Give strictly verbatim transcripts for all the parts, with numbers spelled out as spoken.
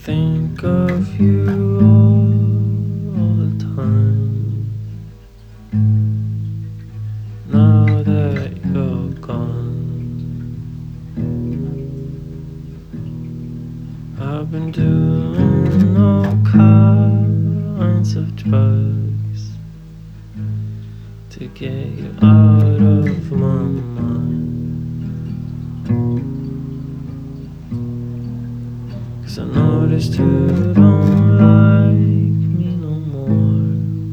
think of you all, all the time. Now that you're gone, I've been doing all kinds of drugs to get you out of my mind. 'Cause I noticed you don't like me no more,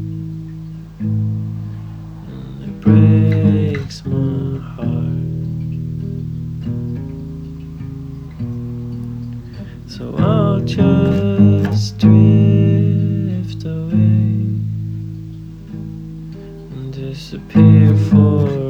and it breaks my heart. So I'll just drift away and disappear for